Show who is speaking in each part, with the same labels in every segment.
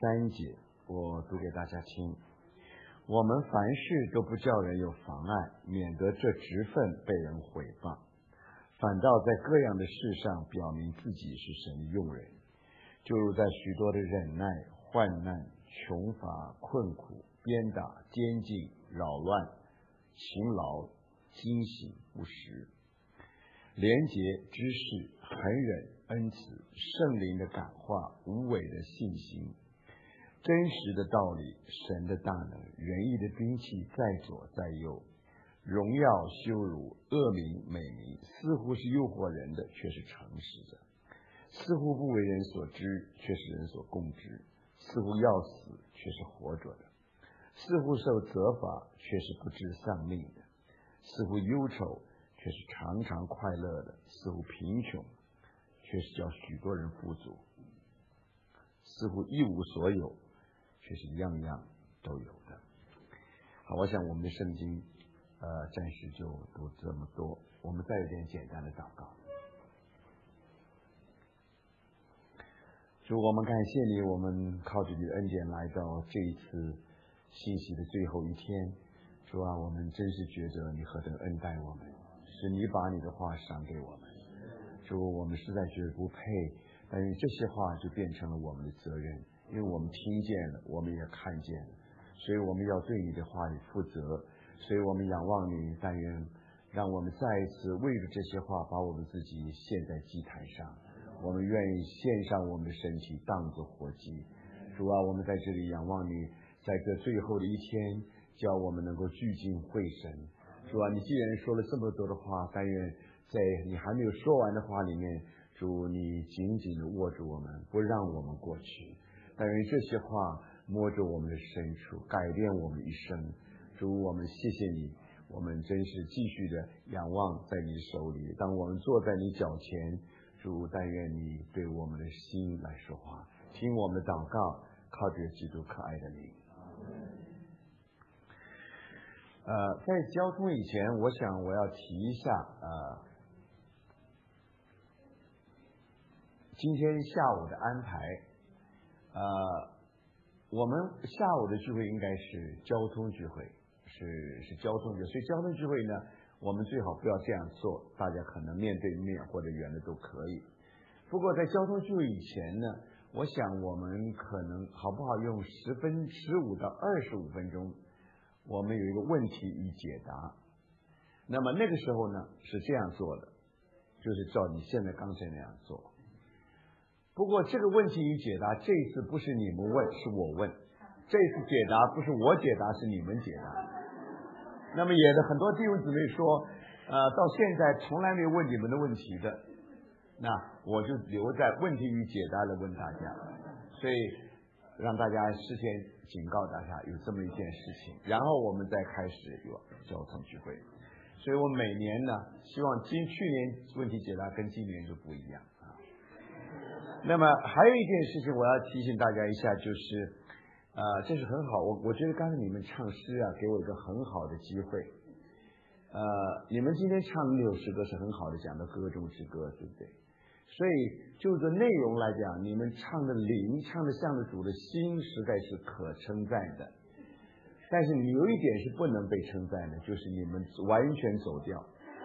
Speaker 1: 3节，我读给大家听。我们凡事都不叫人有妨碍，免得这职分被人毁谤，反倒在各样的事上表明自己是神的用人，就如在许多的忍耐、患难、穷乏、困苦、鞭打、监禁、扰乱、勤劳、惊喜、不时、廉洁、知识、恒忍、恩慈、圣灵的感化、无伪的信心、真实的道理、神的大能、仁义的兵器在左在右，荣耀羞辱、恶名美名，似乎是诱惑人的，却是诚实的；似乎不为人所知，却是人所共知；似乎要死，却是活着的；似乎受责罚，却是不致丧命的；似乎忧愁，却是常常快乐的；似乎贫穷，却是叫许多人富足；似乎一无所有，却是样样都有的。好，我想我们的圣经暂时就读这么多，我们再有点简单的祷告。主，我们感谢你，我们靠着你的恩典来到这一次信息的最后一天。主啊，我们真是觉得你何等恩待我们，是你把你的话赏给我们。主，我们实在觉得不配，但是这些话就变成了我们的责任，因为我们听见了，我们也看见了，所以我们要对你的话语负责。所以我们仰望你，但愿让我们再一次为了这些话把我们自己献在祭坛上，我们愿意献上我们的身体当作活祭。主啊，我们在这里仰望你，在这最后的一天叫我们能够聚精会神。主啊，你既然说了这么多的话，但愿在你还没有说完的话里面，主你紧紧地握住我们，不让我们过去。但愿这些话摸着我们的深处，改变我们一生。主，我们谢谢你，我们真是继续的仰望在你手里。当我们坐在你脚前，主，但愿你对我们的心来说话，听我们的祷告，靠着基督可爱的名。在交通以前，我想我要提一下今天下午的安排。我们下午的聚会应该是交通聚会，是交通聚会，所以交通聚会呢，我们最好不要这样做，大家可能面对面或者远的都可以。不过在交通聚会以前呢，我想我们可能好不好用15到25分钟，我们有一个问题与解答。那么那个时候呢是这样做的，就是照你现在刚才那样做。不过这个问题与解答这一次不是你们问，是我问；这一次解答不是我解答，是你们解答。那么也的很多弟兄姊妹说到现在从来没有问你们的问题的，那我就留在问题与解答来问大家，所以让大家事先警告大家有这么一件事情，然后我们再开始有交通聚会。所以我每年呢希望去年问题解答跟今年就不一样。那么还有一件事情我要提醒大家一下，就是这是很好，我觉得刚才你们唱诗啊给我一个很好的机会。你们今天唱的那首诗歌是很好的，讲的歌中之歌，对不对？所以就着内容来讲，你们唱的灵，唱的向着主的心，实在是可称赞的。但是有一点是不能被称赞的，就是你们完全走调。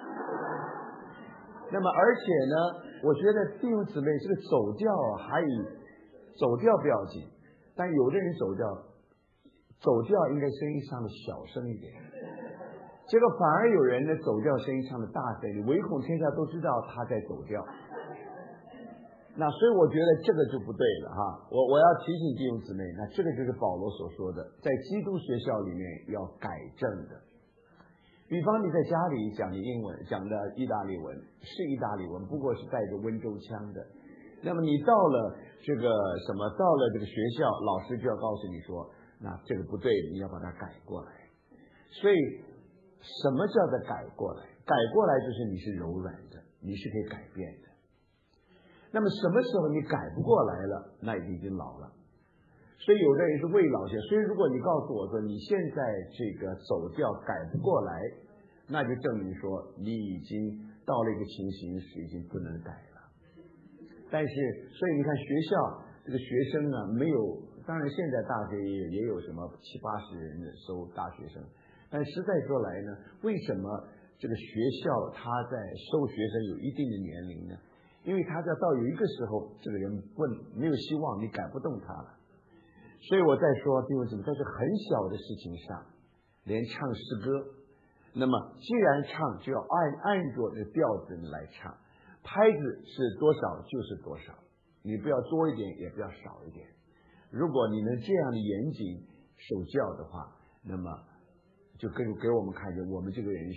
Speaker 1: 那么而且呢，我觉得弟兄姊妹这个走调还有走调不要紧，但有的人走调应该声音唱的小声一点，结果反而有人呢走调声音唱的大声，你唯恐天下都知道他在走调。那所以我觉得这个就不对了哈。我要提醒弟兄姊妹，那这个就是保罗所说的，在基督学校里面要改正的。比方你在家里讲的英文，讲的意大利文是意大利文，不过是带着温州腔的。那么你到了这个学校，老师就要告诉你说，那这个不对，你要把它改过来。所以什么叫做改过来？改过来就是你是柔软的，你是可以改变的。那么什么时候你改不过来了，那已经老了。所以有的人是未老先，所以如果你告诉我说你现在这个走调改不过来，那就证明说你已经到了一个情形是已经不能改了。但是所以你看学校这个学生呢没有当然现在大学也有什么70-80人的收大学生，但实在说来呢，为什么这个学校他在收学生有一定的年龄呢？因为他到有一个时候，这个人没有希望，你赶不动他了。所以我在说，弟兄姊妹，在这很小的事情上，连唱诗歌，那么既然唱，就要按着这调子来唱，拍子是多少就是多少，你不要多一点，也不要少一点。如果你能这样的严谨守教的话，那么就给我们看见，我们这个人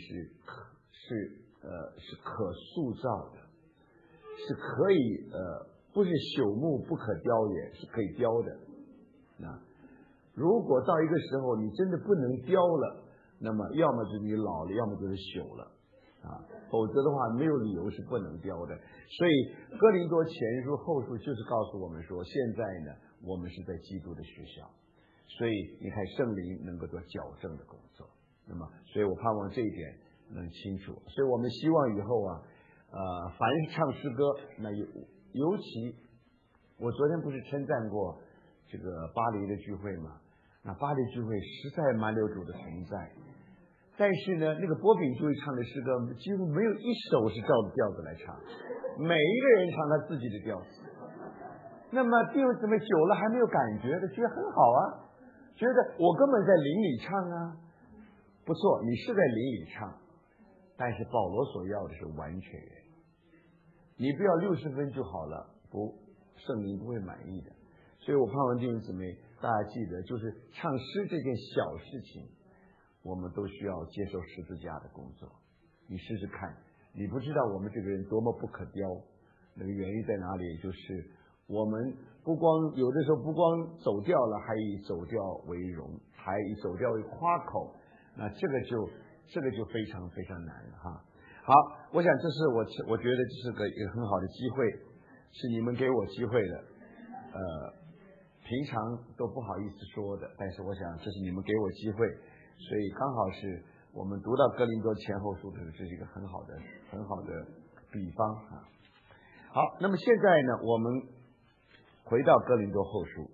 Speaker 1: 是可塑造的，是可以不是朽木不可雕也，是可以雕的。如果到一个时候你真的不能雕了，那么要么就是你老了，要么就是朽了否则的话没有理由是不能雕的。所以哥林多前书后书就是告诉我们说，现在呢我们是在基督的学校，所以你看圣灵能够做矫正的工作。那么所以我盼望这一点能清楚。所以我们希望以后凡是唱诗歌，那尤其我昨天不是称赞过这个巴黎的聚会嘛？那巴黎聚会实在蛮有主的存在，但是呢，那个波饼聚会唱的诗歌几乎没有一首是照着调子来唱，每一个人唱他自己的调子。那么弟兄姊妹久了还没有感觉的，觉得很好啊，觉得我根本在灵里唱啊，不错，你是在灵里唱，但是保罗所要的是完全人，你不要60分就好了，不，圣灵不会满意的。所以我盼望弟兄姊妹大家记得，就是唱诗这件小事情，我们都需要接受十字架的工作。你试试看，你不知道我们这个人多么不可雕，那个原因在哪里？就是我们不光有的时候不光走调了，还以走调为荣，还以走调为夸口，那这个就非常非常难了哈。好，我想这是我觉得这是一个很好的机会，是你们给我机会的，平常都不好意思说的，但是我想这是你们给我机会，所以刚好是我们读到哥林多前后书的时候，这是一个很好的比方好，那么现在呢，我们回到哥林多后书。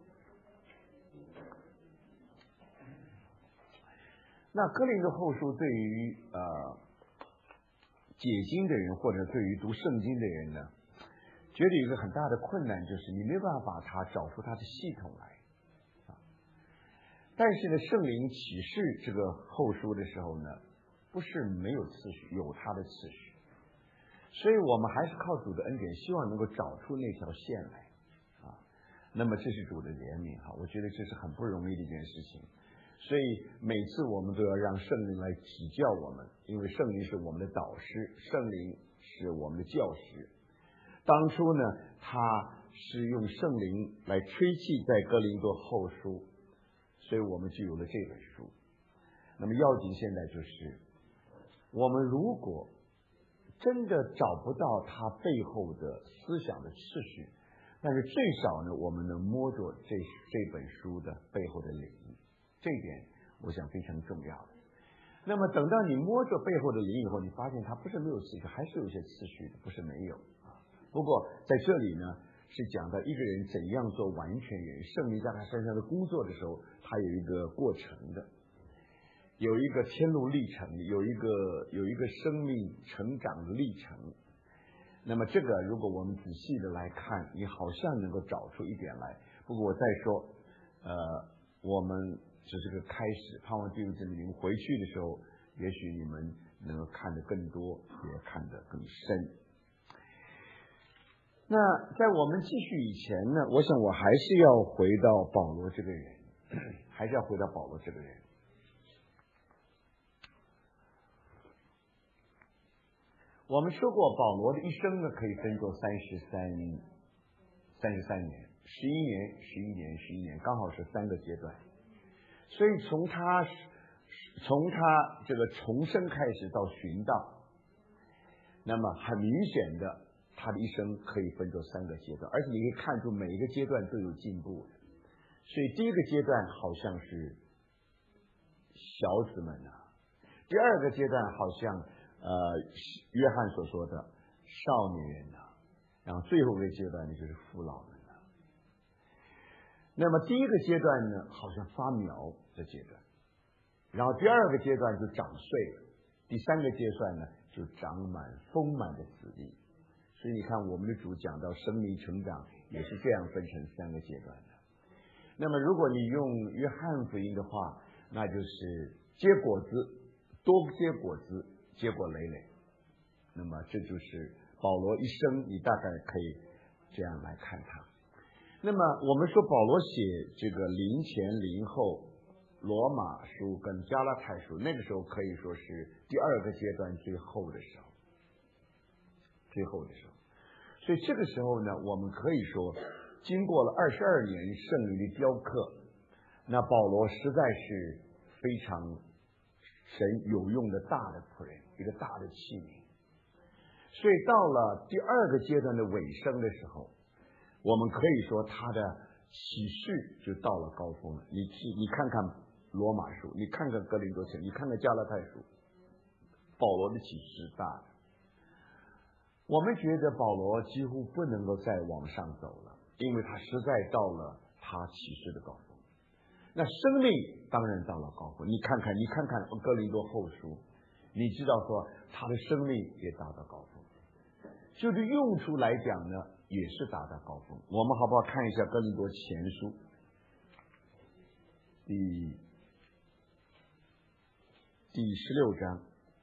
Speaker 1: 那哥林多后书对于解经的人或者对于读圣经的人呢，觉得有一个很大的困难，就是你没有办法把它找出它的系统来但是呢，圣灵启示这个后书的时候呢，不是没有次序，有它的次序，所以我们还是靠主的恩典，希望能够找出那条线来那么这是主的怜悯我觉得这是很不容易的一件事情。所以每次我们都要让圣灵来指教我们，因为圣灵是我们的导师，圣灵是我们的教师。当初呢，他是用圣灵来吹气在哥林多后书，所以我们就有了这本书。那么要紧现在就是，我们如果真的找不到它背后的思想的次序，但是最少呢，我们能摸着这本书的背后的领域，这一点我想非常重要的。那么等到你摸着背后的灵以后，你发现它不是没有次序，还是有一些次序的，不是没有不过在这里呢，是讲到一个人怎样做完全人，圣灵在他身上的工作的时候，他有一个过程的，有一个天路历程，有一个生命成长的历程。那么这个如果我们仔细的来看，你好像能够找出一点来。不过我再说我们只是个开始，盼望弟兄姊妹你们回去的时候，也许你们能够看得更多，也看得更深。那在我们继续以前呢，我想我还是要回到保罗这个人，我们说过，保罗的一生呢，可以分作33年，11年，刚好是3个阶段。所以从他这个重生开始到寻道，那么很明显的，他的一生可以分作3个阶段，而且你可以看出每一个阶段都有进步的。所以第一个阶段好像是小子们第二个阶段好像约翰所说的少年人然后最后一个阶段呢就是父老们那么第一个阶段呢，好像发苗的阶段，然后第二个阶段就长穗了，第三个阶段呢就长满丰满的籽粒。所以你看，我们的主讲到生命成长也是这样分成3个阶段的。那么如果你用约翰福音的话，那就是结果子，多结果子，结果累累。那么这就是保罗一生，你大概可以这样来看他。那么我们说保罗写这个临前临后罗马书跟加拉太书，那个时候可以说是第2个阶段最后的时候，所以这个时候呢，我们可以说经过了22年圣灵的雕刻，那保罗实在是非常神有用的大的仆人，一个大的器皿。所以到了第2个阶段的尾声的时候，我们可以说他的启示就到了高峰了。你看看罗马书，你看看哥林多前，你看看加拉太书，保罗的启示大的。我们觉得保罗几乎不能够再往上走了，因为他实在到了他启示的高峰。那生命当然到了高峰，你看看哥林多后书，你知道说他的生命也达到高峰。就是用处来讲呢，也是达到高峰。我们好不好看一下哥林多前书第16章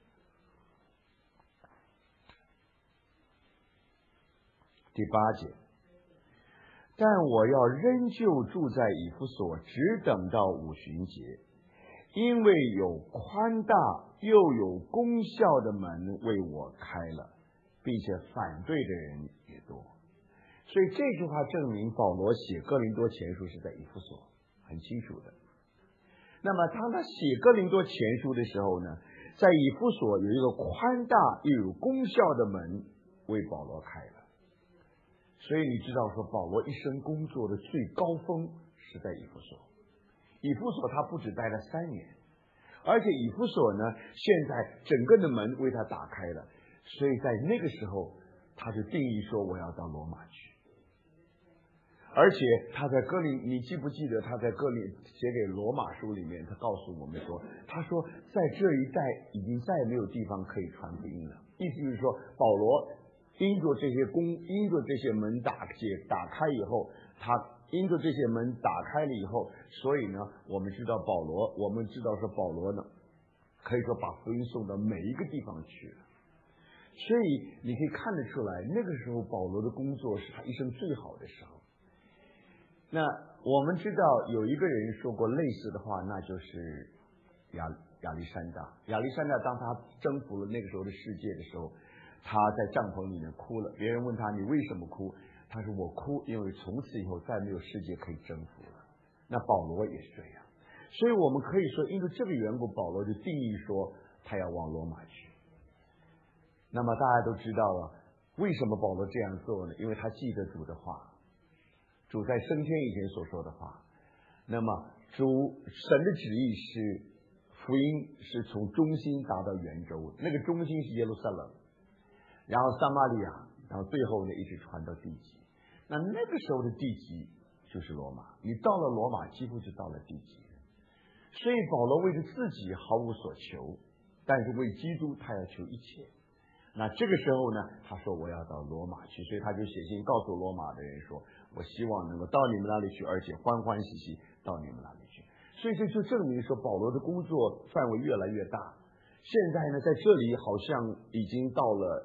Speaker 1: 第8节。但我要仍旧住在以弗所，只等到五旬节，因为有宽大又有功效的门为我开了，并且反对的人也多。所以这句话证明保罗写哥林多前书是在以弗所，很清楚的。那么当他写哥林多前书的时候呢，在以弗所有一个宽大又有功效的门为保罗开了。所以你知道说保罗一生工作的最高峰是在以弗所。以弗所他不只待了3年，而且以弗所呢现在整个的门为他打开了，所以在那个时候他就定义说我要到罗马去。而且他在你记不记得他在写给罗马书里面，他告诉我们说，他说在这一带已经再没有地方可以传福音了。意思就是说保罗因着这些门打开以后，因着这些门打开了以后，所以呢我们知道说保罗呢可以说把福音送到每一个地方去了。所以你可以看得出来，那个时候保罗的工作是他一生最好的时候。那我们知道有一个人说过类似的话，那就是亚历山大。亚历山大当他征服了那个时候的世界的时候，他在帐篷里面哭了。别人问他你为什么哭，他说我哭因为从此以后再没有世界可以征服了。那保罗也是这样。所以我们可以说因为这个缘故，保罗就定义说他要往罗马去。那么大家都知道了，为什么保罗这样做呢？因为他记得主的话，主在升天以前所说的话。那么神的旨意是福音是从中心达到圆周，那个中心是耶路撒冷，然后撒玛利亚，然后最后呢一直传到地极。那个时候的地极就是罗马，你到了罗马几乎就到了地极。所以保罗为着自己毫无所求，但是为基督他要求一切。那这个时候呢，他说我要到罗马去，所以他就写信告诉罗马的人说，我希望能够到你们那里去，而且欢欢喜喜到你们那里去。所以这就证明说保罗的工作范围越来越大。现在呢在这里好像已经到了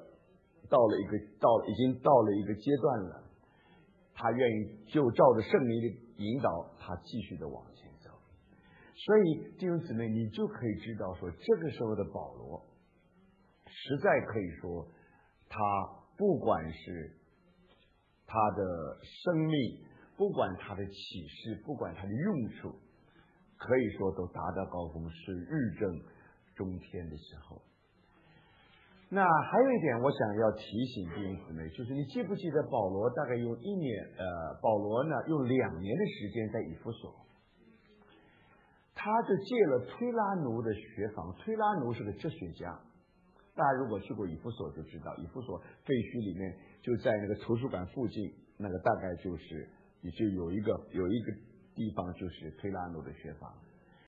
Speaker 1: 一个阶段了，他愿意就照着圣灵的引导，他继续的往前走。所以弟兄姊妹，你就可以知道说这个时候的保罗实在可以说，他不管是他的生命，不管他的启示，不管他的用处，可以说都达到高峰，是日正中天的时候。那还有一点我想要提醒弟兄姊妹，就是你记不记得保罗大概用保罗呢用2年的时间在以弗所，他就借了推拉奴的学房。推拉奴是个哲学家，大家如果去过以弗所就知道，以弗所废墟里面就在那个图书馆附近，那个大概就是也就有一个地方就是推拉诺的学坊。